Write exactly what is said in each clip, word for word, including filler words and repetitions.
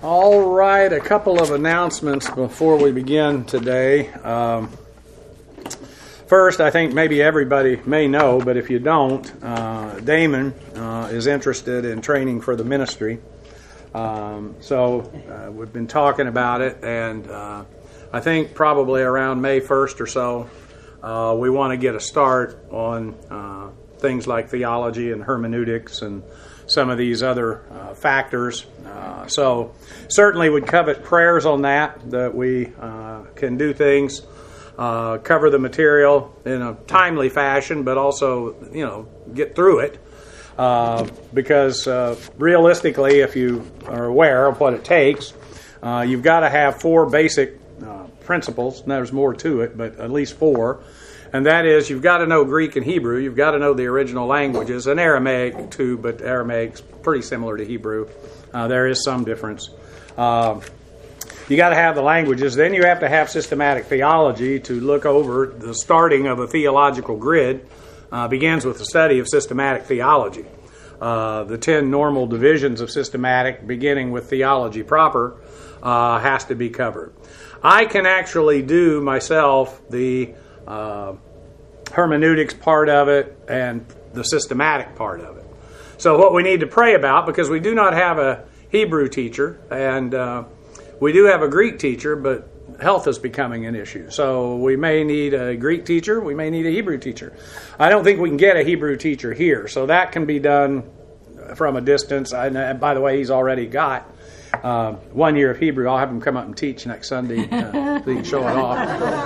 All right, a couple of announcements before we begin today. Um, first, I think maybe everybody may know, but if you don't, uh, Damon uh, is interested in training for the ministry. Um, so uh, we've been talking about it, and uh, I think probably around May first or so, uh, we want to get a start on uh, things like theology and hermeneutics and some of these other uh, factors. Uh, so certainly would covet prayers on that, that we uh, can do things, uh, cover the material in a timely fashion, but also, you know, get through it. Uh, because uh, realistically, if you are aware of what it takes, uh, you've got to have four basic uh, principles. And there's more to it, but at least four. And that is, you've got to know Greek and Hebrew. You've got to know the original languages, and Aramaic too, but Aramaic's pretty similar to Hebrew. Uh, there is some difference. Uh, you got to have the languages. Then you have to have systematic theology to look over the starting of a theological grid. Uh, begins with the study of systematic theology. Uh, the ten normal divisions of systematic, beginning with theology proper, uh, has to be covered. I can actually do myself the uh, hermeneutics part of it and the systematic part of it. So what we need to pray about, because we do not have a Hebrew teacher, and uh, we do have a Greek teacher, but health is becoming an issue. So we may need a Greek teacher, we may need a Hebrew teacher. I don't think we can get a Hebrew teacher here, so that can be done from a distance. And by the way, he's already got uh, one year of Hebrew. I'll have him come up and teach next Sunday uh, so he can show it off.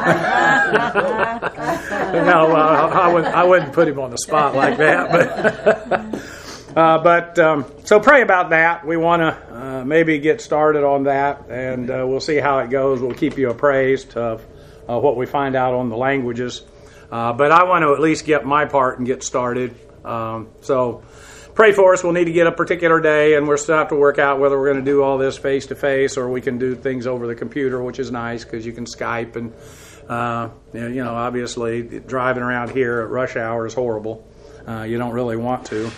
no, uh, I, wouldn't, I wouldn't put him on the spot like that. But, uh, but um, so pray about that. We want to uh, maybe get started on that, and uh, we'll see how it goes. We'll keep you appraised of uh, what we find out on the languages. Uh, but I want to at least get my part and get started. Um, so pray for us. We'll need to get a particular day, and we'll still have to work out whether we're going to do all this face-to-face or we can do things over the computer, which is nice because you can Skype. And, uh, you know, obviously driving around here at rush hour is horrible. Uh, you don't really want to.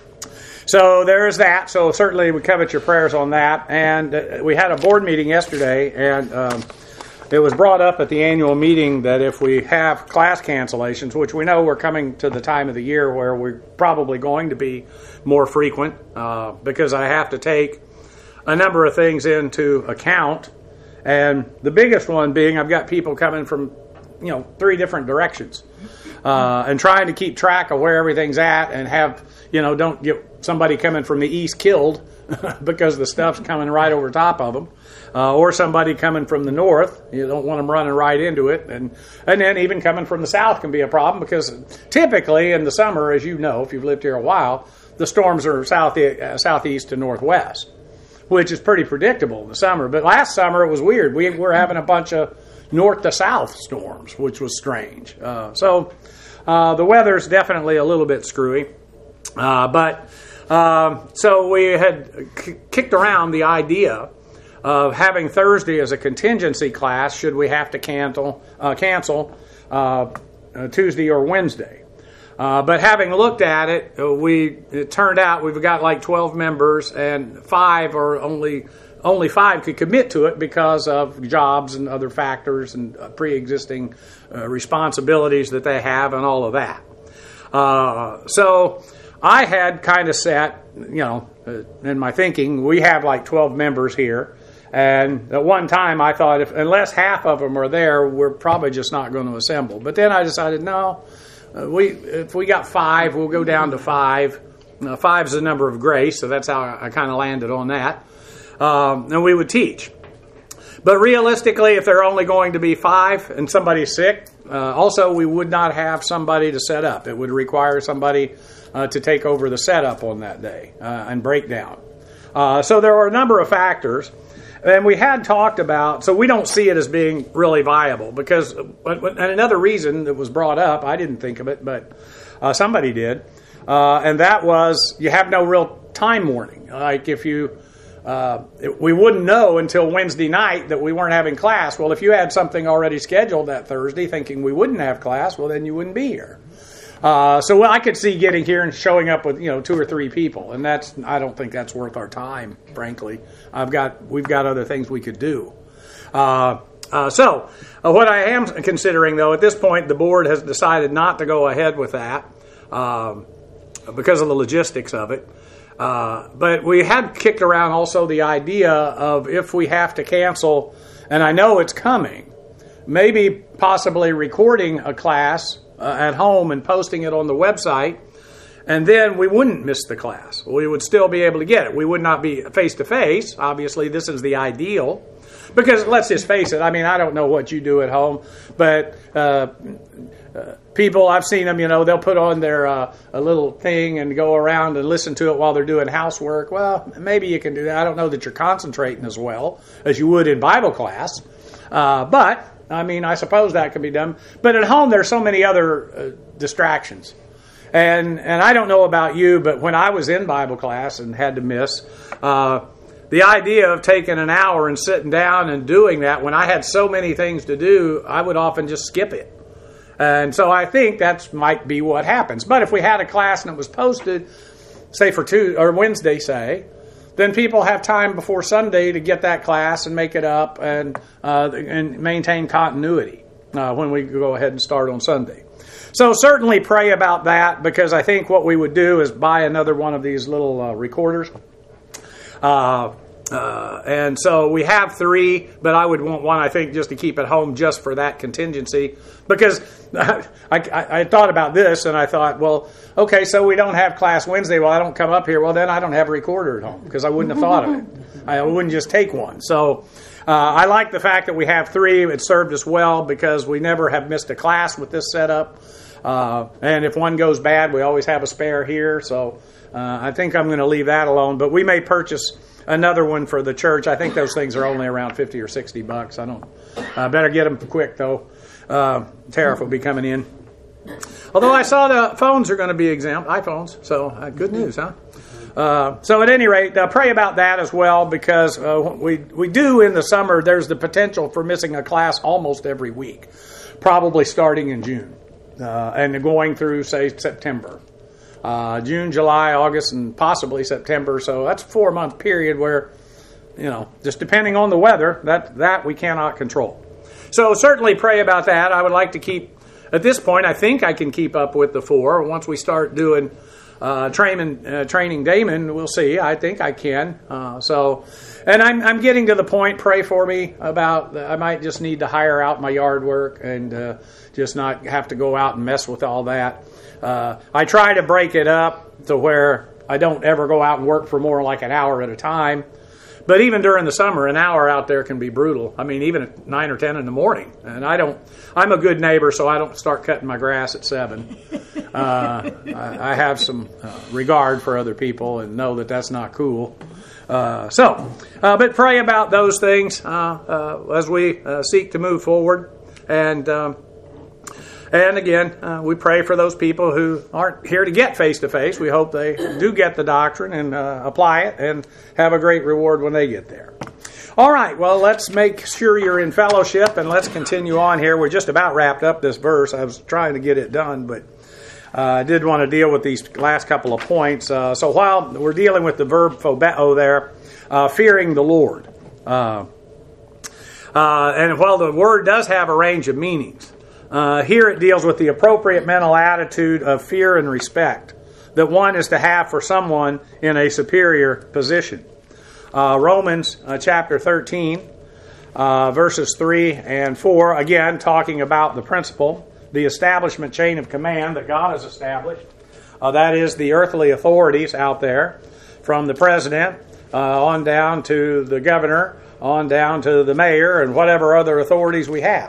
So there is that. So certainly we covet your prayers on that. And uh, we had a board meeting yesterday, and um, it was brought up at the annual meeting that if we have class cancellations, which we know we're coming to the time of the year where we're probably going to be more frequent, uh, because I have to take a number of things into account. And the biggest one being I've got people coming from, you know, three different directions. Uh, and trying to keep track of where everything's at and have, you know, don't get somebody coming from the east killed because the stuff's coming right over top of them, uh, or somebody coming from the north. You don't want them running right into it. And and then even coming from the south can be a problem because typically in the summer, as you know, if you've lived here a while, the storms are south, uh, southeast to northwest, which is pretty predictable in the summer. But last summer it was weird. We were having a bunch of north to south storms, which was strange. Uh, so uh, the weather's definitely a little bit screwy. Uh, but um, so we had k- kicked around the idea of having Thursday as a contingency class should we have to cancel, uh, cancel uh, uh, Tuesday or Wednesday. Uh, but having looked at it, uh, we it turned out we've got like twelve members, and five are only only five could commit to it because of jobs and other factors and uh, pre-existing uh, responsibilities that they have and all of that. Uh, so I had kind of set, you know, uh, in my thinking, we have like twelve members here. And at one time I thought, if unless half of them are there, we're probably just not going to assemble. But then I decided, no, uh, we if we got five, we'll go down to five. Uh, five is the number of grace, so that's how I, I kind of landed on that. Um, and we would teach. But realistically, if there are only going to be five and somebody's sick, uh, also we would not have somebody to set up. It would require somebody uh, to take over the setup on that day uh, and breakdown. Uh, so there are a number of factors. And we had talked about, so we don't see it as being really viable because, and another reason that was brought up, I didn't think of it, but uh, somebody did, uh, and that was you have no real time warning. Like if you, uh, we wouldn't know until Wednesday night that we weren't having class. Well, if you had something already scheduled that Thursday thinking we wouldn't have class, well, then you wouldn't be here. Uh, so well, I could see getting here and showing up with, you know, two or three people, and that's I don't think that's worth our time, frankly. I've got we've got other things we could do. Uh, uh, so uh, what I am considering, though, at this point, the board has decided not to go ahead with that um, because of the logistics of it. Uh, but we had kicked around also the idea of if we have to cancel, and I know it's coming, maybe possibly recording a class uh, at home and posting it on the website, and then we wouldn't miss the class. We would still be able to get it. We would not be face-to-face. Obviously, this is the ideal. Because let's just face it, I mean, I don't know what you do at home, but uh, uh, people, I've seen them, you know, they'll put on their uh, a little thing and go around and listen to it while they're doing housework. Well, maybe you can do that. I don't know that you're concentrating as well as you would in Bible class. Uh, but, I mean, I suppose that can be done. But at home, there's so many other uh, distractions. And and I don't know about you, but when I was in Bible class and had to miss, uh, the idea of taking an hour and sitting down and doing that, when I had so many things to do, I would often just skip it. And so I think that might be what happens. But if we had a class and it was posted, say for Tuesday or Wednesday, say, then people have time before Sunday to get that class and make it up and uh, and maintain continuity uh, when we go ahead and start on Sunday. So certainly pray about that, because I think what we would do is buy another one of these little uh, recorders. Uh, uh, and so we have three, but I would want one, I think, just to keep at home just for that contingency. Because I, I, I thought about this and I thought, well, okay, so we don't have class Wednesday. Well, I don't come up here. Well, then I don't have a recorder at home because I wouldn't have thought of it. I wouldn't just take one. So uh, I like the fact that we have three. It served us well because we never have missed a class with this setup. Uh, and if one goes bad, we always have a spare here. So uh, I think I'm going to leave that alone. But we may purchase another one for the church. I think those things are only around fifty or sixty bucks. I don't. I uh, better get them quick though. Uh, tariff will be coming in. Although I saw the phones are going to be exempt, iPhones. So uh, good news, huh? Uh, so at any rate, uh, pray about that as well, because uh, we we do in the summer. There's the potential for missing a class almost every week, probably starting in June. Uh, and going through, say, September. Uh, June, July, August, and possibly September. So that's a four-month period where, you know, just depending on the weather, that, that we cannot control. So certainly pray about that. I would like to keep, at this point, I think I can keep up with the four. Once we start doing uh, training, uh, training Damon, we'll see. I think I can. Uh, so, and I'm, I'm getting to the point, pray for me, about I might just need to hire out my yard work and uh, just not have to go out and mess with all that. Uh, I try to break it up to where I don't ever go out and work for more like an hour at a time. But even during the summer, an hour out there can be brutal. I mean, even at nine or ten in the morning. And I don't, I'm a good neighbor, so I don't start cutting my grass at seven. Uh, I, I have some uh, regard for other people and know that that's not cool. Uh, so, uh, but pray about those things uh, uh, as we uh, seek to move forward. And um, and again, uh, we pray for those people who aren't here to get face-to-face. We hope they do get the doctrine and uh, apply it and have a great reward when they get there. All right, well, let's make sure you're in fellowship, and let's continue on here. We're just about wrapped up this verse. I was trying to get it done, but uh, I did want to deal with these last couple of points. Uh, so while we're dealing with the verb phobeo there, uh, fearing the Lord. Uh, uh, and while the word does have a range of meanings, Uh, here it deals with the appropriate mental attitude of fear and respect that one is to have for someone in a superior position. Uh, Romans uh, chapter thirteen, uh, verses three and four, again talking about the principle, the establishment chain of command that God has established. Uh, that is the earthly authorities out there, from the president uh, on down to the governor, on down to the mayor, and whatever other authorities we have.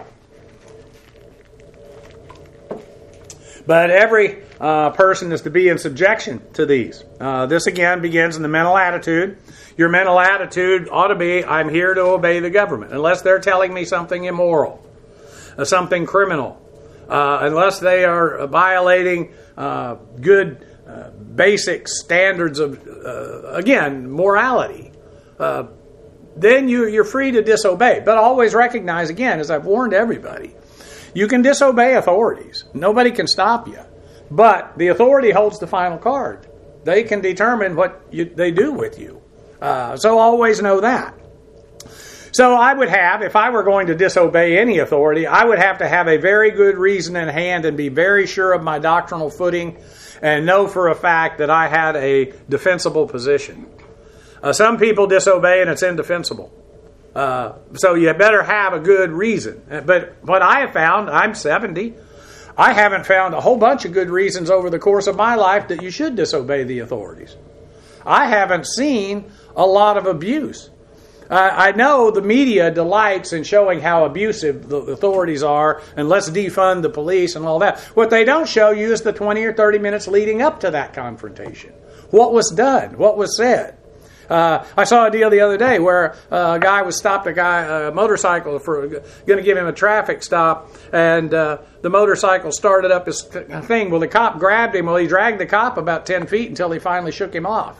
But every uh, person is to be in subjection to these. Uh, this again begins in the mental attitude. Your mental attitude ought to be, I'm here to obey the government, unless they're telling me something immoral, uh, something criminal, uh, unless they are violating uh, good uh, basic standards of, uh, again, morality. Uh, then you, you're free to disobey. But always recognize, again, as I've warned everybody, you can disobey authorities. Nobody can stop you. But the authority holds the final card. They can determine what you, they do with you. Uh, so always know that. So I would have, if I were going to disobey any authority, I would have to have a very good reason in hand and be very sure of my doctrinal footing and know for a fact that I had a defensible position. Uh, some people disobey and it's indefensible. Uh, so you better have a good reason. But what I have found, I'm seventy, I haven't found a whole bunch of good reasons over the course of my life that you should disobey the authorities. I haven't seen a lot of abuse. Uh, I know the media delights in showing how abusive the authorities are and let's defund the police and all that. What they don't show you is the twenty or thirty minutes leading up to that confrontation. What was done? What was said? Uh, I saw a deal the other day where uh, a guy was stopped, a guy, a motorcycle, for going to give him a traffic stop, and uh, the motorcycle started up his thing. Well, the cop grabbed him. Well, he dragged the cop about ten feet until he finally shook him off.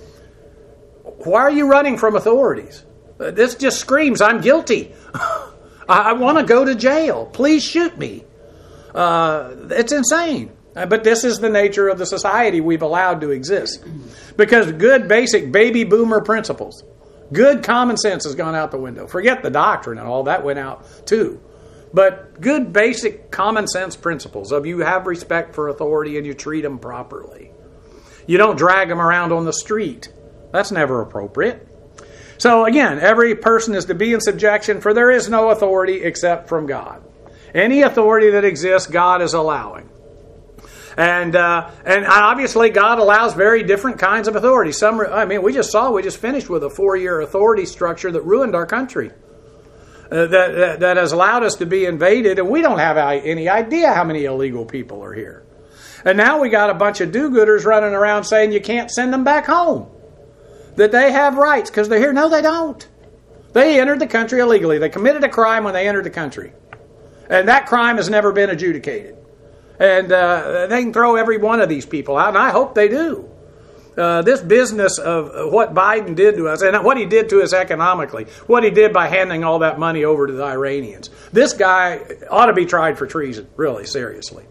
Why are you running from authorities? This just screams, I'm guilty. I, I want to go to jail. Please shoot me. Uh, it's insane. But this is the nature of the society we've allowed to exist. Because good basic baby boomer principles, good common sense has gone out the window. Forget the doctrine and all that went out too. But good basic common sense principles of you have respect for authority and you treat them properly. You don't drag them around on the street. That's never appropriate. So again, every person is to be in subjection, for there is no authority except from God. Any authority that exists, God is allowing. And uh, and obviously God allows very different kinds of authority. Some, I mean, we just saw, we just finished with a four-year authority structure that ruined our country. Uh, that, that, that has allowed us to be invaded, and we don't have any idea how many illegal people are here. And now we got a bunch of do-gooders running around saying you can't send them back home. That they have rights because they're here. No, they don't. They entered the country illegally. They committed a crime when they entered the country. And that crime has never been adjudicated. And uh, they can throw every one of these people out, and I hope they do. Uh, this business of what Biden did to us, and what he did to us economically, what he did by handing all that money over to the Iranians. This guy ought to be tried for treason, really, seriously.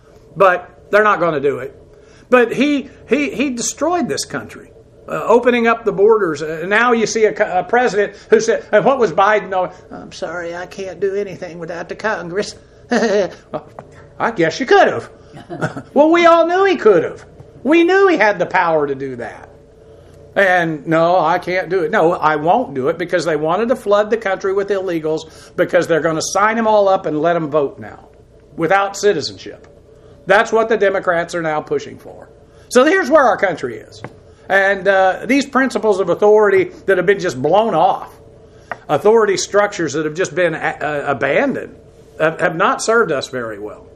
But they're not going to do it. But he he he destroyed this country. Uh, opening up the borders. Uh, now you see a, a president who said, and what was Biden? Oh, I'm sorry, I can't do anything without the Congress. Well, I guess you could have. Well, we all knew he could have. We knew he had the power to do that. And no, I can't do it. No, I won't do it because they wanted to flood the country with illegals because they're going to sign them all up and let them vote now without citizenship. That's what the Democrats are now pushing for. So here's where our country is. And uh, these principles of authority that have been just blown off, authority structures that have just been a- abandoned, have, have not served us very well.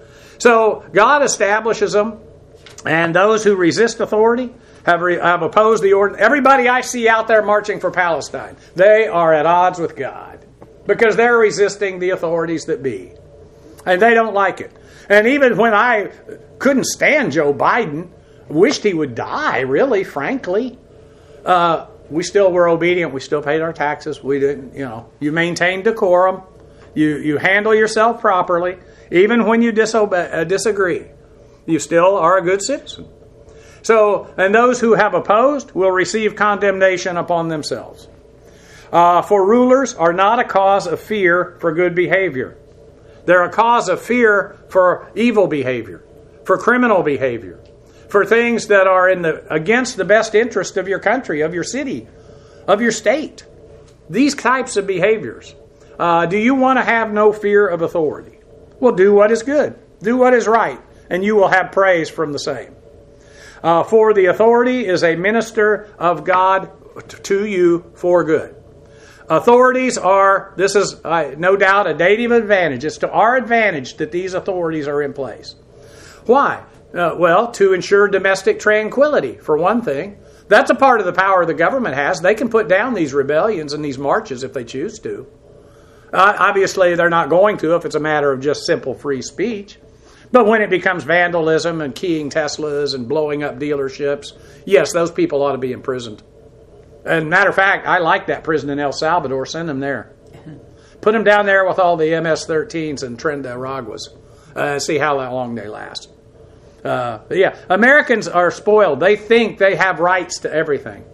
So God establishes them, and those who resist authority have, re- have opposed the order. Everybody I see out there marching for Palestine, they are at odds with God because they're resisting the authorities that be. And they don't like it. And even when I couldn't stand Joe Biden, wished he would die, really, frankly. Uh, we still were obedient. We still paid our taxes. We didn't, you know, you maintained decorum. You you handle yourself properly. Even when you disobey, uh, disagree, you still are a good citizen. So, and those who have opposed will receive condemnation upon themselves. Uh, for rulers are not a cause of fear for good behavior. They're a cause of fear for evil behavior, for criminal behavior, for things that are in the against the best interest of your country, of your city, of your state. These types of behaviors. Uh, do you want to have no fear of authority? Well, do what is good. Do what is right, and you will have praise from the same. Uh, for the authority is a minister of God to you for good. Authorities are, this is uh, no doubt a native advantage. It's to our advantage that these authorities are in place. Why? Uh, well, to ensure domestic tranquility, for one thing. That's a part of the power the government has. They can put down these rebellions and these marches if they choose to. Uh, obviously, they're not going to if it's a matter of just simple free speech. But when it becomes vandalism and keying Teslas and blowing up dealerships, yes, those people ought to be imprisoned. And matter of fact, I like that prison in El Salvador. Send them there. Put them down there with all the M S thirteens and Tren de Araguas. Uh, see how long they last. Uh, yeah, Americans are spoiled. They think they have rights to everything.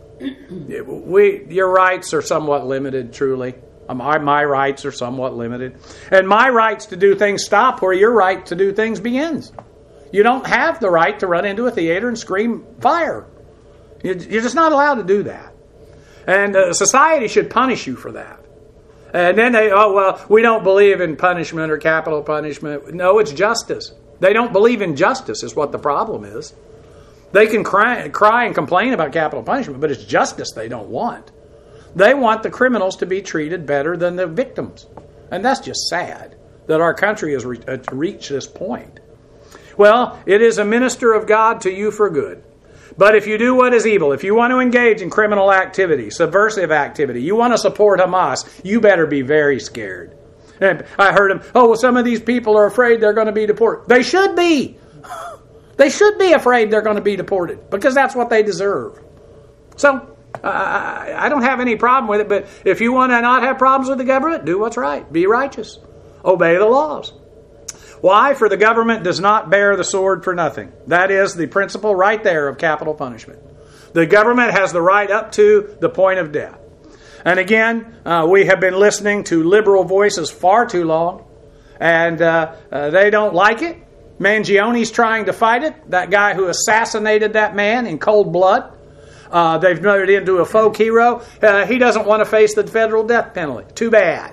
We, your rights are somewhat limited, truly. My, my rights are somewhat limited. And my rights to do things stop where your right to do things begins. You don't have the right to run into a theater and scream fire. You're just not allowed to do that. And uh, society should punish you for that. And then they, oh, well, we don't believe in punishment or capital punishment. No, it's justice. They don't believe in justice is what the problem is. They can cry, cry and complain about capital punishment, but it's justice they don't want. They want the criminals to be treated better than the victims. And that's just sad that our country has re- uh, reached this point. Well, it is a minister of God to you for good. But if you do what is evil, if you want to engage in criminal activity, subversive activity, you want to support Hamas, you better be very scared. And I heard him, oh, well, some of these people are afraid they're going to be deported. They should be. They should be afraid they're going to be deported because that's what they deserve. So uh, I don't have any problem with it, but if you want to not have problems with the government, do what's right. Be righteous. Obey the laws. Why? For the government does not bear the sword for nothing. That is the principle right there of capital punishment. The government has the right up to the point of death. And again, uh, we have been listening to liberal voices far too long, and uh, uh, they don't like it. Mangione's trying to fight it, that guy who assassinated that man in cold blood. Uh, they've made it into a folk hero. Uh, he doesn't want to face the federal death penalty. Too bad.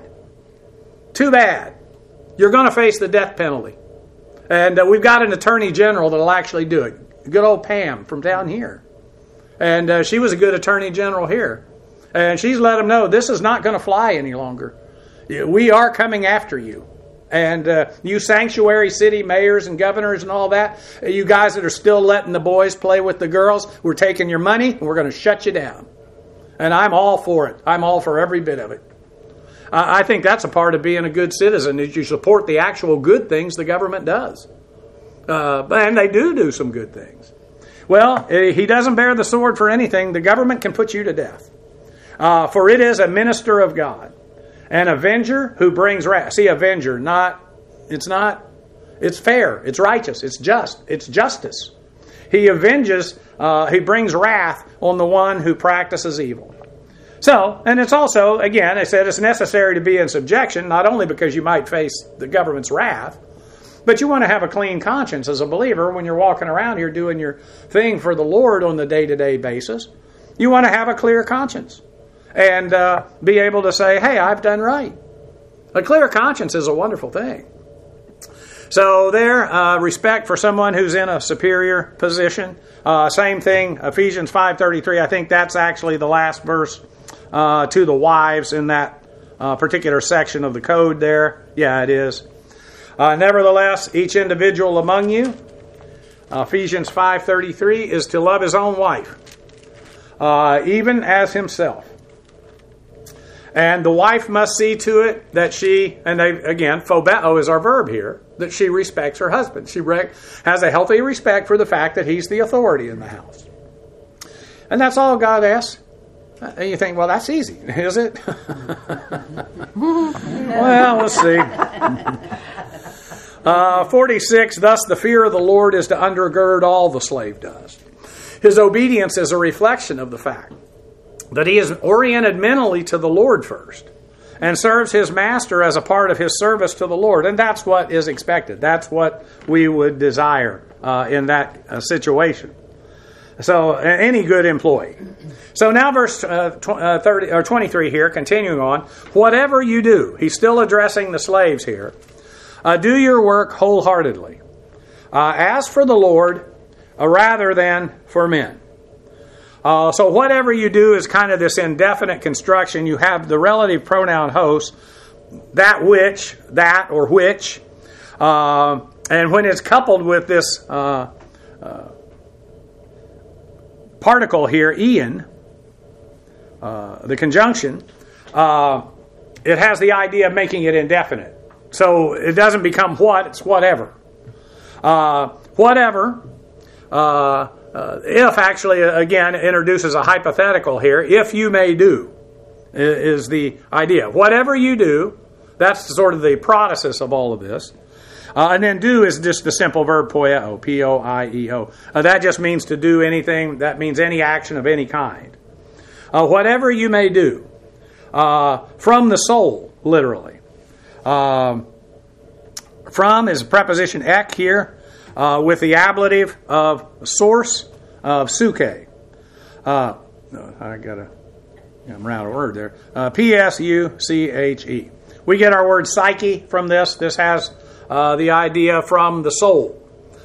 Too bad. You're going to face the death penalty. And uh, we've got an attorney general that will actually do it. Good old Pam from down here. And uh, she was a good attorney general here. And she's let them know this is not going to fly any longer. We are coming after you. And uh, you sanctuary city mayors and governors and all that, you guys that are still letting the boys play with the girls, we're taking your money and we're going to shut you down. And I'm all for it. I'm all for every bit of it. Uh, I think that's a part of being a good citizen, is you support the actual good things the government does. Uh, and they do do some good things. Well, he doesn't bear the sword for anything. The government can put you to death. Uh, for it is a minister of God. An avenger who brings wrath. See, avenger, not, it's not, it's fair, it's righteous, it's just, it's justice. He avenges, uh, he brings wrath on the one who practices evil. So, and it's also, again, I said it's necessary to be in subjection, not only because you might face the government's wrath, but you want to have a clean conscience as a believer when you're walking around here doing your thing for the Lord on the day-to-day basis. You want to have a clear conscience. And uh, be able to say, hey, I've done right. A clear conscience is a wonderful thing. So there, uh, respect for someone who's in a superior position. Uh, same thing, Ephesians five thirty-three. I think that's actually the last verse uh, to the wives in that uh, particular section of the code there. Yeah, it is. Uh, nevertheless, each individual among you, uh, Ephesians five thirty-three, is to love his own wife, uh, even as himself. And the wife must see to it that she, and they, again, phobeo is our verb here, that she respects her husband. She re- has a healthy respect for the fact that he's the authority in the house. And that's all God asks. And you think, well, that's easy, is it? Well, let's see. Uh, forty-six, thus the fear of the Lord is to undergird all the slave does. His obedience is a reflection of the fact that he is oriented mentally to the Lord first and serves his master as a part of his service to the Lord. And that's what is expected. That's what we would desire uh, in that uh, situation. So any good employee. So now verse uh, tw- uh, thirty or twenty-three here, continuing on. Whatever you do, he's still addressing the slaves here. Uh, do your work wholeheartedly, uh, as for the Lord, uh, rather than for men. Uh, so whatever you do is kind of this indefinite construction. You have the relative pronoun host, that which, that or which. Uh, and when it's coupled with this uh, uh, particle here, Ian, uh, the conjunction, uh, it has the idea of making it indefinite. So it doesn't become what, it's whatever. Uh, whatever. Uh, Uh, if actually, again, introduces a hypothetical here. If you may do, is the idea. Whatever you do, that's sort of the protasis of all of this. Uh, and then do is just the simple verb poieo, P O I E O. Uh, that just means to do anything. That means any action of any kind. Uh, whatever you may do, uh, from the soul, literally. Um, from is preposition ek here, uh, with the ablative of source of suke. Uh, I got a, I'm around a word there. Uh, P S U C H E. We get our word psyche from this. This has uh, the idea from the soul.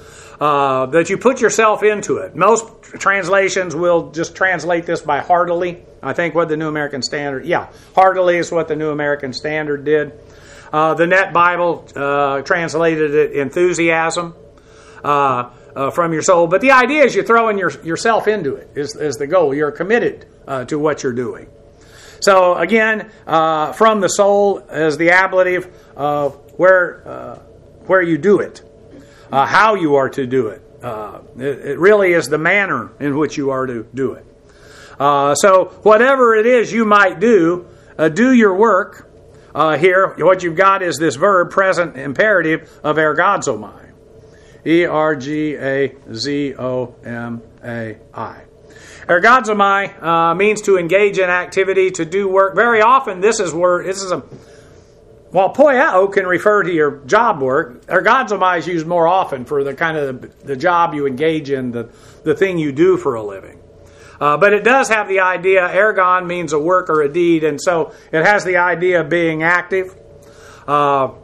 Uh, that you put yourself into it. Most translations will just translate this by heartily. I think what the New American Standard, yeah, heartily is what the New American Standard did. Uh, the Net Bible uh, translated it enthusiasm uh, uh, from your soul. But the idea is you're throwing your, yourself into it is, is the goal. You're committed uh, to what you're doing. So again, uh, from the soul is the ablative of where uh, where you do it. Uh, how you are to do it. Uh, it. It really is the manner in which you are to do it. Uh, so whatever it is you might do, uh, do your work. Uh, here, what you've got is this verb, present imperative of ergazomai. E R G A Z O M A I. Ergazomai uh, means to engage in activity, to do work. Very often this is where, this is a While poieo can refer to your job work, ergazomai is used more often for the kind of the, the job you engage in, the, the thing you do for a living. Uh, but it does have the idea, ergon means a work or a deed, and so it has the idea of being active. Uh,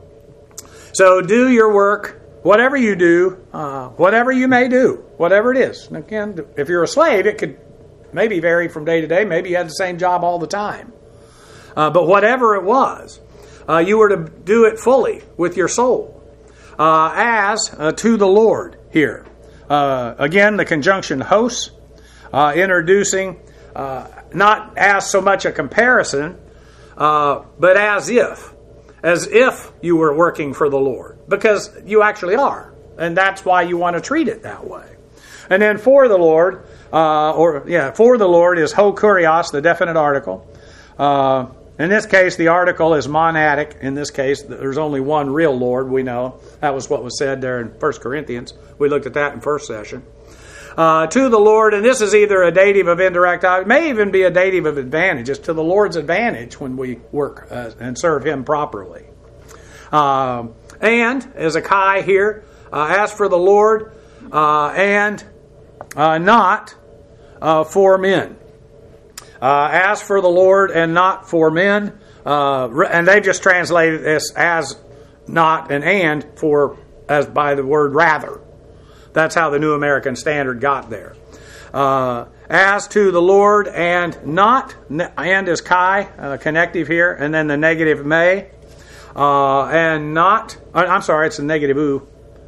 so do your work, whatever you do, uh, whatever you may do, whatever it is. And again, if you're a slave, it could maybe vary from day to day. Maybe you had the same job all the time. Uh, but whatever it was, Uh, you were to do it fully with your soul, uh, as uh, to the Lord here. Uh, again, the conjunction hos, uh, introducing uh, not as so much a comparison, uh, but as if, as if you were working for the Lord, because you actually are, and that's why you want to treat it that way. And then for the Lord, uh, or yeah, for the Lord is ho kurios, the definite article. Uh, In this case, the article is monadic. In this case, there's only one real Lord, we know. That was what was said there in First Corinthians. We looked at that in first session. Uh, to the Lord, and this is either a dative of indirect, it may even be a dative of advantage. It's to the Lord's advantage when we work uh, and serve Him properly. Uh, and, as a kai here, uh, as for the Lord, uh, and uh, not uh, for men. Uh, as for the Lord and not for men, uh, and they've just translated this as not and and for as by the word rather. That's how the New American Standard got there. Uh, as to the Lord and not, and is kai, uh, connective here, and then the negative may, uh, and not, I'm sorry, it's the negative u,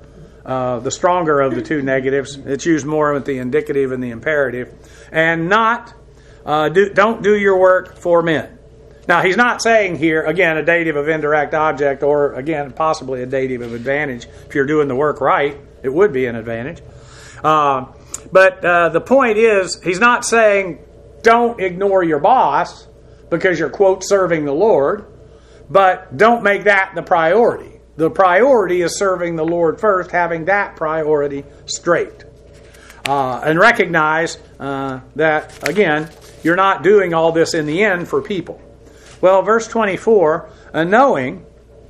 uh, the stronger of the two negatives. It's used more with the indicative and the imperative, and not. Uh, do, don't do your work for men. Now, he's not saying here, again, a dative of indirect object or, again, possibly a dative of advantage. If you're doing the work right, it would be an advantage. Uh, but uh, the point is, he's not saying don't ignore your boss because you're, quote, serving the Lord, but don't make that the priority. The priority is serving the Lord first, having that priority straight. Uh, and recognize uh, that, again, you're not doing all this in the end for people. Well, verse twenty-four, uh, knowing,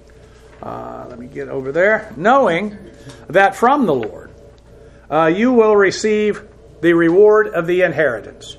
uh, let me get over there, knowing that from the Lord uh, you will receive the reward of the inheritance.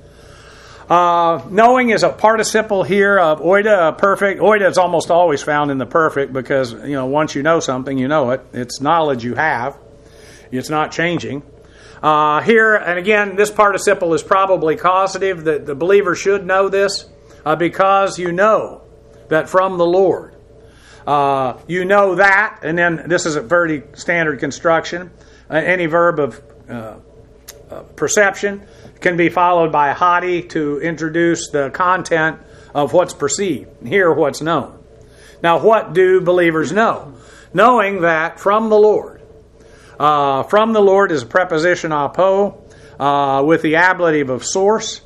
Uh, knowing is a participle here of oida, a perfect. Oida is almost always found in the perfect because, you know, once you know something, you know it. It's knowledge you have. It's not changing. Uh, here, and again, this participle is probably causative. The, the believer should know this uh, because you know that from the Lord. Uh, you know that, and then this is a very standard construction. Uh, any verb of uh, uh, perception can be followed by hati to introduce the content of what's perceived. Here, what's known. Now, what do believers know? Knowing that from the Lord. Uh, from the Lord is a preposition apo uh, with the ablative of source.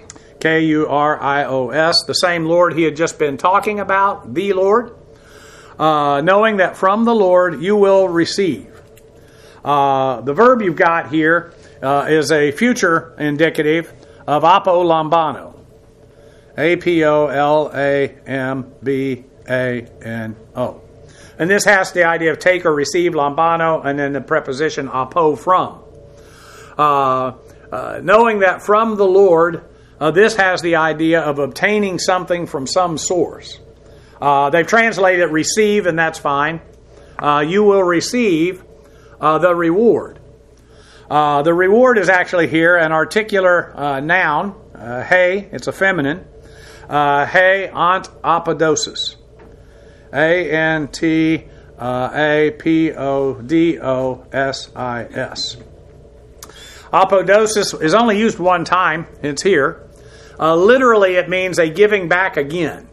K U R I O S. The same Lord he had just been talking about, the Lord. uh, knowing that from the Lord you will receive. Uh, the verb you've got here uh, is a future indicative of apolambano. A P O L A M B A N O. And this has the idea of take or receive, lambano, and then the preposition apo, from. Uh, uh, knowing that from the Lord, uh, this has the idea of obtaining something from some source. Uh, they've translated receive, and that's fine. Uh, you will receive uh, the reward. Uh, the reward is actually here an articular uh, noun, uh, hey, it's a feminine, uh, hey ant apodosis. A N T A P O D O S I S. Apodosis is only used one time. It's here. Uh, literally, it means a giving back again.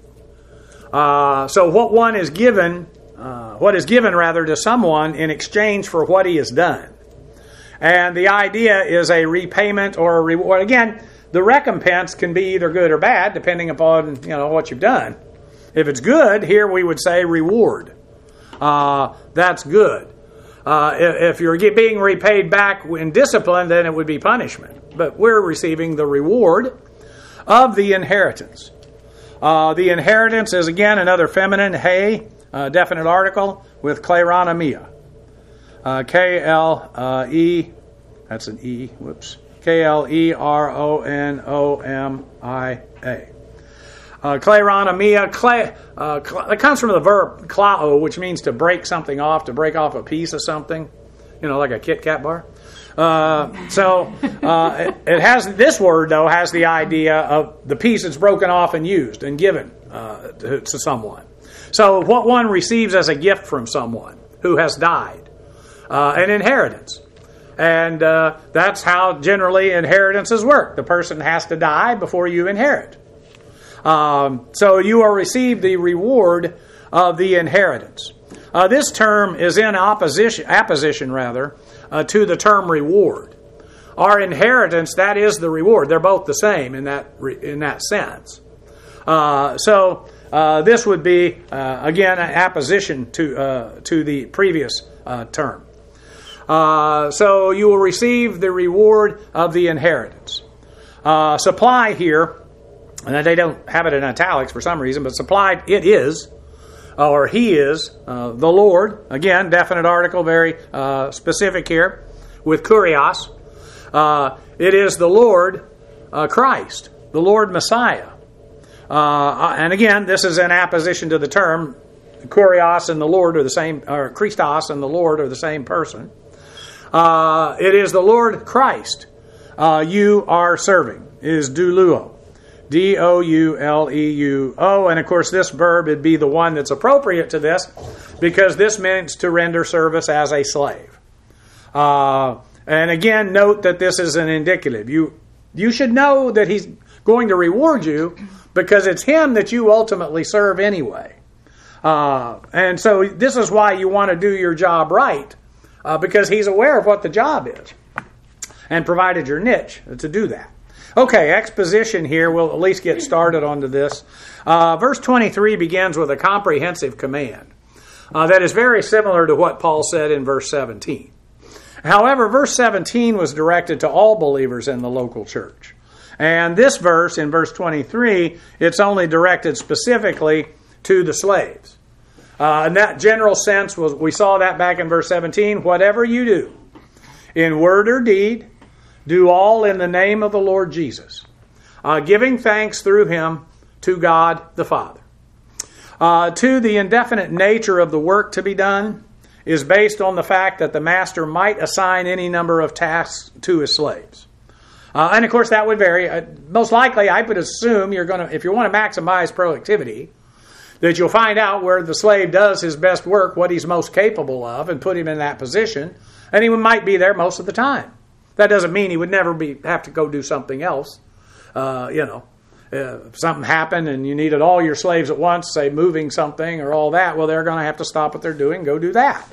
Uh, so what one is given, uh, what is given rather to someone in exchange for what he has done. And the idea is a repayment or a reward. Again, the recompense can be either good or bad, depending upon, you know, what you've done. If it's good, here we would say reward. Uh, that's good. Uh, if, if you're being repaid back in discipline, then it would be punishment. But we're receiving the reward of the inheritance. Uh, the inheritance is, again, another feminine, hey, uh, definite article, with kleronomia. Uh, K L E, that's an E, whoops, K L E R O N O M I A. Uh, kleronomia, clay, uh, cl- it comes from the verb klao, which means to break something off, to break off a piece of something, you know, like a Kit Kat bar. Uh, so uh, it, it has, this word, though, has the idea of the piece that's broken off and used and given uh, to, to someone. So what one receives as a gift from someone who has died, uh, an inheritance. And uh, that's how generally inheritances work. The person has to die before you inherit. Um, so you will receive the reward of the inheritance. Uh, this term is in opposition, apposition rather, uh, to the term reward. Our inheritance, that is the reward. They're both the same in that in that sense. Uh, so uh, this would be uh, again an apposition to uh, to the previous uh, term. Uh, so you will receive the reward of the inheritance. Uh, supply here. And they don't have it in italics for some reason, but supplied it is, or he is, uh, the Lord. Again, definite article, very uh, specific here, with kurios. Uh, it is the Lord uh, Christ, the Lord Messiah. Uh, and again, this is in apposition to the term, kurios and the Lord are the same, or Christos and the Lord are the same person. Uh, it is the Lord Christ uh, you are serving, is douluo. D O U L E U O, and of course this verb would be the one that's appropriate to this because this means to render service as a slave. Uh, and again, note that this is an indicative. You you should know that he's going to reward you because it's him that you ultimately serve anyway. Uh, and so this is why you want to do your job right, uh, because he's aware of what the job is and provided your niche to do that. Okay, exposition here. We'll at least get started onto this. Uh, verse twenty-three begins with a comprehensive command uh, that is very similar to what Paul said in verse seventeen. However, verse seventeen was directed to all believers in the local church. And this verse, in verse twenty-three, it's only directed specifically to the slaves. Uh, in that general sense, was we saw that back in verse seventeen, whatever you do, in word or deed, do all in the name of the Lord Jesus, uh, giving thanks through him to God the Father. Uh, to the indefinite nature of the work to be done is based on the fact that the master might assign any number of tasks to his slaves. Uh, and of course that would vary. Uh, most likely I would assume you're going to, if you want to maximize productivity, that you'll find out where the slave does his best work, what he's most capable of, and put him in that position, and he might be there most of the time. That doesn't mean he would never be have to go do something else. Uh, you know, uh, if something happened and you needed all your slaves at once, say moving something or all that, well, they're going to have to stop what they're doing and go do that.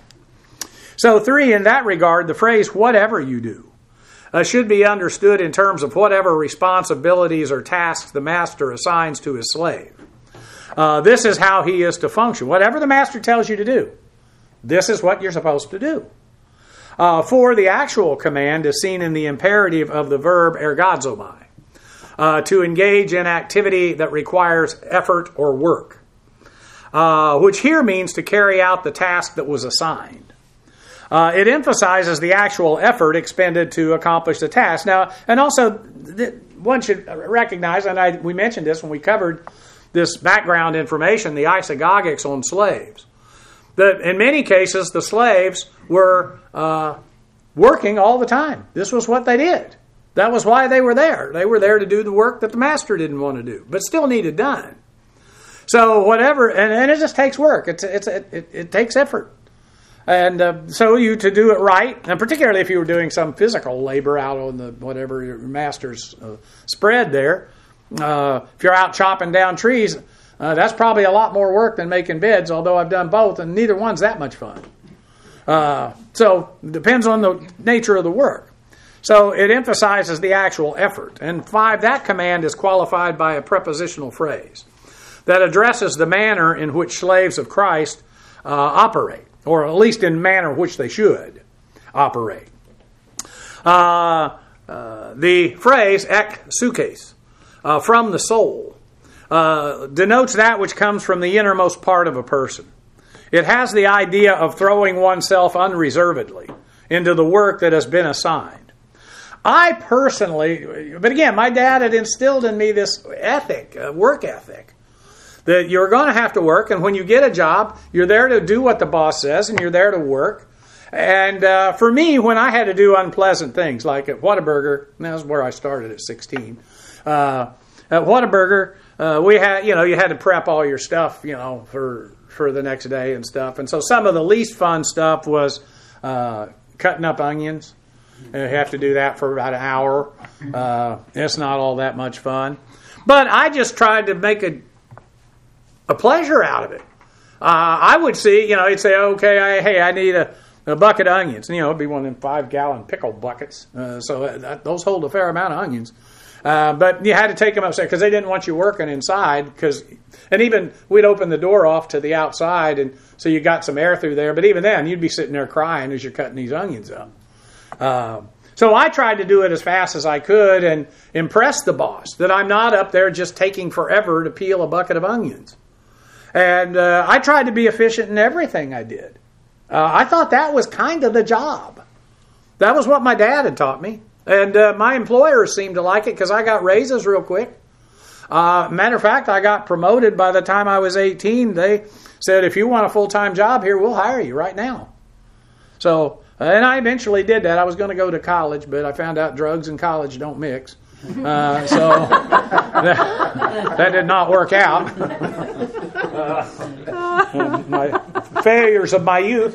So three, in that regard, the phrase, whatever you do, uh, should be understood in terms of whatever responsibilities or tasks the master assigns to his slave. Uh, this is how he is to function. Whatever the master tells you to do, this is what you're supposed to do. Uh, for the actual command is seen in the imperative of the verb ergazomai, uh, to engage in activity that requires effort or work, uh, which here means to carry out the task that was assigned. Uh, it emphasizes the actual effort expended to accomplish the task. Now, and also, th- one should recognize, and I, we mentioned this when we covered this background information, the isagogics on slaves, that in many cases the slaves were uh, working all the time. This was what they did. That was why they were there. They were there to do the work that the master didn't want to do, but still needed done. So whatever, and, and it just takes work. It's, it's, it, it, it takes effort. And uh, so you to do it right, and particularly if you were doing some physical labor out on the whatever your master's uh, spread there, uh, if you're out chopping down trees, uh, that's probably a lot more work than making beds, although I've done both, and neither one's that much fun. Uh, so it depends on the nature of the work. So it emphasizes the actual effort. And five, that command is qualified by a prepositional phrase that addresses the manner in which slaves of Christ uh, operate, or at least in the manner in which they should operate. Uh, uh, the phrase ek sukes, uh, from the soul, uh, denotes that which comes from the innermost part of a person. It has the idea of throwing oneself unreservedly into the work that has been assigned. I personally, but again, my dad had instilled in me this ethic, uh, work ethic, that you're going to have to work, and when you get a job, you're there to do what the boss says, and you're there to work. And uh, for me, when I had to do unpleasant things, like at Whataburger, that was where I started at sixteen. Uh, at Whataburger, uh, we had, you know, you had to prep all your stuff, you know, for for the next day and stuff. And so some of the least fun stuff was uh, cutting up onions. And you have to do that for about an hour. Uh, it's not all that much fun, but I just tried to make a a pleasure out of it. Uh, I would see, you know, he'd say, okay, I, hey, I need a, a bucket of onions. And, you know, it'd be one of them five-gallon pickle buckets. Uh, so that, those hold a fair amount of onions. Uh, but you had to take them upstairs because they didn't want you working inside. Cause, and even we'd open the door off to the outside, and so you got some air through there. But even then, you'd be sitting there crying as you're cutting these onions up. Uh, so I tried to do it as fast as I could and impress the boss that I'm not up there just taking forever to peel a bucket of onions. And uh, I tried to be efficient in everything I did. Uh, I thought that was kind of the job. That was what my dad had taught me. And uh, my employers seemed to like it because I got raises real quick. Uh, matter of fact, I got promoted by the time I was eighteen. They said, if you want a full-time job here, we'll hire you right now. So, and I eventually did that. I was going to go to college, but I found out drugs and college don't mix. Uh, so that, that did not work out. Uh, my failures of my youth.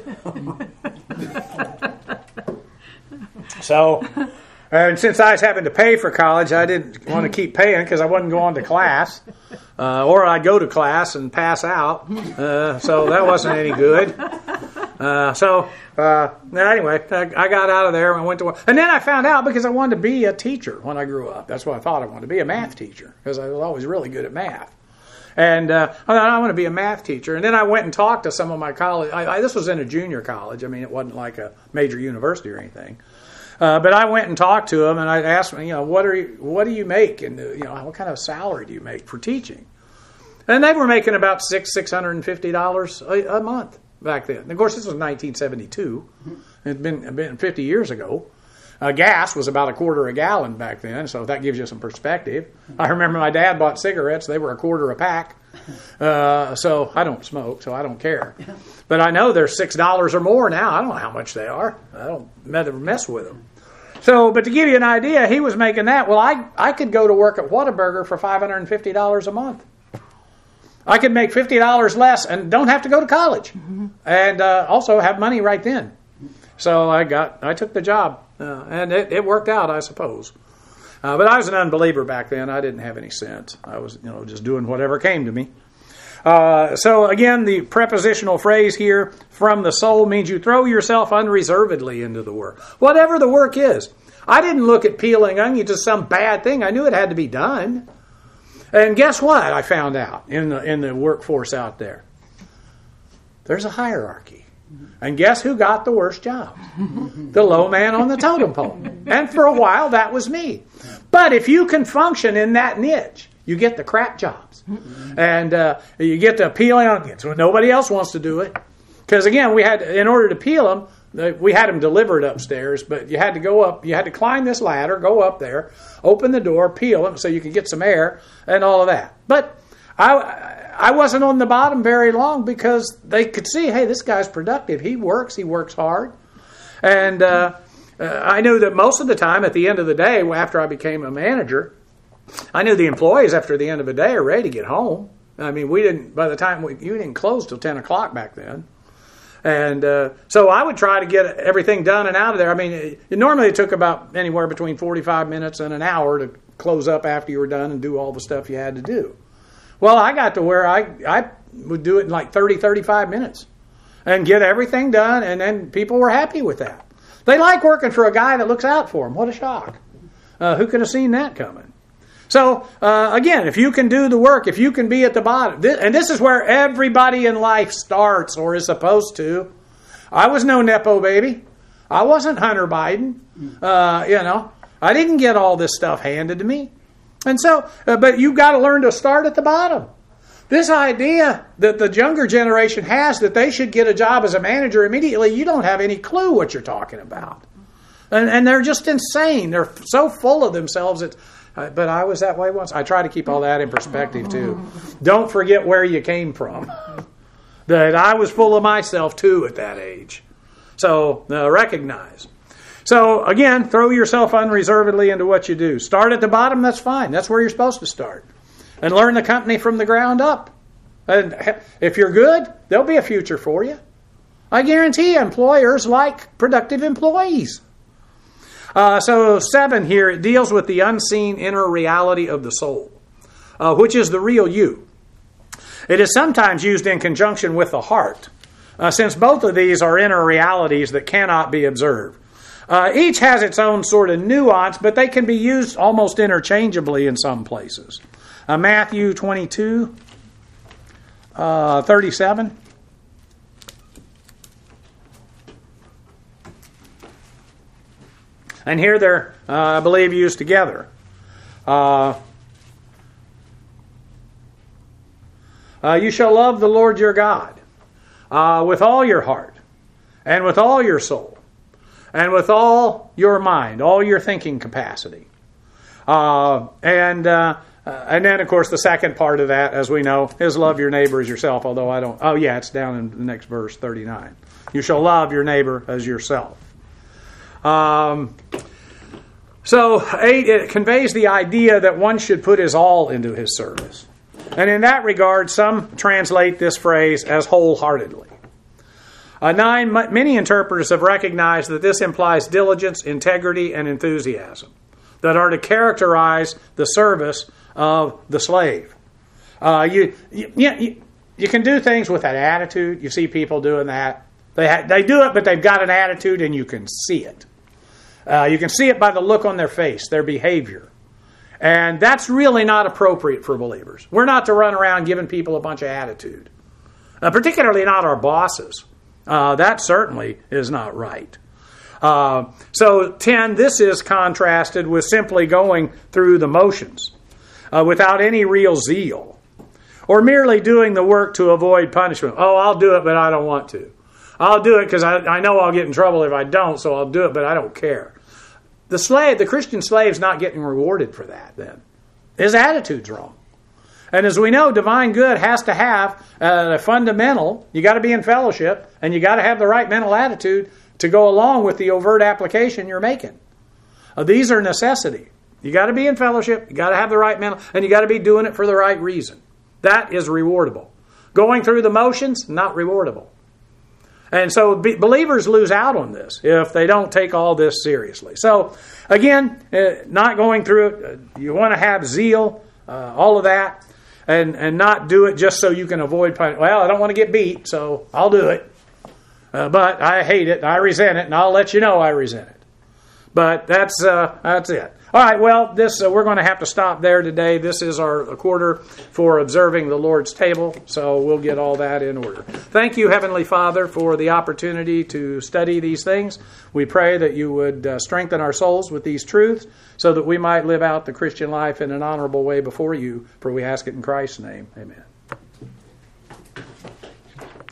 So, and since I was having to pay for college, I didn't want to keep paying because I wasn't going to class, uh, or I'd go to class and pass out. Uh, so that wasn't any good. Uh, so uh, anyway, I, I got out of there and went to work. And then I found out because I wanted to be a teacher when I grew up. That's what I thought I wanted to be, a math teacher, because I was always really good at math. And uh, I thought I want to be a math teacher. And then I went and talked to some of my college. I, I, this was in a junior college. I mean, it wasn't like a major university or anything. Uh, but I went and talked to them, and I asked them, you know, what are you, what do you make, and you know, what kind of salary do you make for teaching? And they were making about six six hundred and fifty dollars a month back then. And of course, this was nineteen seventy-two. It's been been fifty years ago. Uh, gas was about a quarter a gallon back then, so that gives you some perspective. I remember my dad bought cigarettes; they were a quarter a pack. Uh, so I don't smoke, so I don't care. But I know they're six dollars or more now. I don't know how much they are. I don't never mess with them. So, but to give you an idea, he was making that. Well, I I could go to work at Whataburger for five hundred and fifty dollars a month. I could make fifty dollars less and don't have to go to college, mm-hmm. and uh, also have money right then. So I got, I took the job, uh, and it, it worked out, I suppose. Uh, but I was an unbeliever back then. I didn't have any sense. I was, you know, just doing whatever came to me. Uh, so again, the prepositional phrase here, from the soul, means you throw yourself unreservedly into the work, whatever the work is. I didn't look at peeling onions as some bad thing. I knew it had to be done. And guess what I found out in the, in the workforce out there? There's a hierarchy. And guess who got the worst job? The low man on the totem pole. And for a while, that was me. But if you can function in that niche, you get the crap jobs. And uh, you get to appeal on. So nobody else wants to do it. Because again, we had, in order to peel them, we had them delivered upstairs, but you had to go up, you had to climb this ladder, go up there, open the door, peel them so you could get some air and all of that. But I I wasn't on the bottom very long because they could see, hey, this guy's productive. He works, he works hard. And uh, uh, I knew that most of the time at the end of the day, after I became a manager, I knew the employees after the end of the day are ready to get home. I mean, we didn't, by the time we, you didn't close till ten o'clock back then. And uh, so I would try to get everything done and out of there. I mean, it, it normally took about anywhere between forty-five minutes and an hour to close up after you were done and do all the stuff you had to do. Well, I got to where I, I would do it in like thirty, thirty-five minutes and get everything done, and then people were happy with that. They like working for a guy that looks out for them. What a shock. Uh, who could have seen that coming? So, uh, again, if you can do the work, if you can be at the bottom, this, and this is where everybody in life starts or is supposed to. I was no Nepo baby. I wasn't Hunter Biden. Uh, you know, I didn't get all this stuff handed to me. And so, uh, but you've got to learn to start at the bottom. This idea that the younger generation has that they should get a job as a manager immediately, you don't have any clue what you're talking about. And, and they're just insane. They're so full of themselves. It's, Uh, but I was that way once. I try to keep all that in perspective too. Don't forget where you came from. That I was full of myself too at that age. So uh, recognize. So again, throw yourself unreservedly into what you do. Start at the bottom, that's fine. That's where you're supposed to start. And learn the company from the ground up. And if you're good, there'll be a future for you. I guarantee employers like productive employees. Uh, so seven here, it deals with the unseen inner reality of the soul, uh, which is the real you. It is sometimes used in conjunction with the heart, uh, since both of these are inner realities that cannot be observed. Uh, each has its own sort of nuance, but they can be used almost interchangeably in some places. Uh, Matthew twenty-two, uh, thirty-seven. And here they're, uh, I believe, used together. Uh, uh, you shall love the Lord your God uh, with all your heart and with all your soul and with all your mind, all your thinking capacity. Uh, and uh, and then, of course, the second part of that, as we know, is love your neighbor as yourself, although I don't... Oh, yeah, it's down in the next verse, thirty-nine. You shall love your neighbor as yourself. Um, so eight, it conveys the idea that one should put his all into his service. And in that regard, some translate this phrase as wholeheartedly. Uh, nine, many interpreters have recognized that this implies diligence, integrity, and enthusiasm that are to characterize the service of the slave. Uh, you, you, you, you can do things with that attitude. You see people doing that. They ha- they do it, but they've got an attitude, and you can see it. Uh, you can see it by the look on their face, their behavior. And that's really not appropriate for believers. We're not to run around giving people a bunch of attitude. Uh, particularly not our bosses. Uh, that certainly is not right. Uh, so, ten, this is contrasted with simply going through the motions uh, without any real zeal. Or merely doing the work to avoid punishment. Oh, I'll do it, but I don't want to. I'll do it because I, I know I'll get in trouble if I don't, so I'll do it, but I don't care. The slave, the Christian slave's not getting rewarded for that then. His attitude's wrong. And as we know, divine good has to have uh, a fundamental, you got to be in fellowship, and you got to have the right mental attitude to go along with the overt application you're making. Uh, these are necessity. You got to be in fellowship, you got to have the right mental, and you got to be doing it for the right reason. That is rewardable. Going through the motions, not rewardable. And so be, believers lose out on this if they don't take all this seriously. So, again, uh, not going through it, uh, you want to have zeal, uh, all of that, and, and not do it just so you can avoid punishment. Well, I don't want to get beat, so I'll do it. Uh, but I hate it, and I resent it, and I'll let you know I resent it. But that's uh, that's it. All right, well, this uh, we're going to have to stop there today. This is our quarter for observing the Lord's table, so we'll get all that in order. Thank you, Heavenly Father, for the opportunity to study these things. We pray that you would uh, strengthen our souls with these truths so that we might live out the Christian life in an honorable way before you, for we ask it in Christ's name. Amen.